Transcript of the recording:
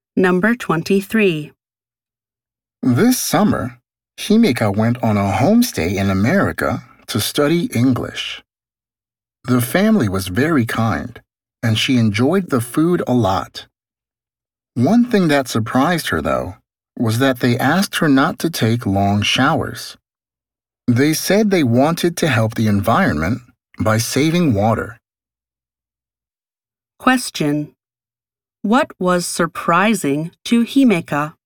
Number 23. This summer, Himeka went on a homestay in America to study English. The family was very kind, and she enjoyed the food a lot. One thing that surprised her, though, was that they asked her not to take long showers. They said they wanted to help the environment by saving water. Question. What was surprising to Himeka?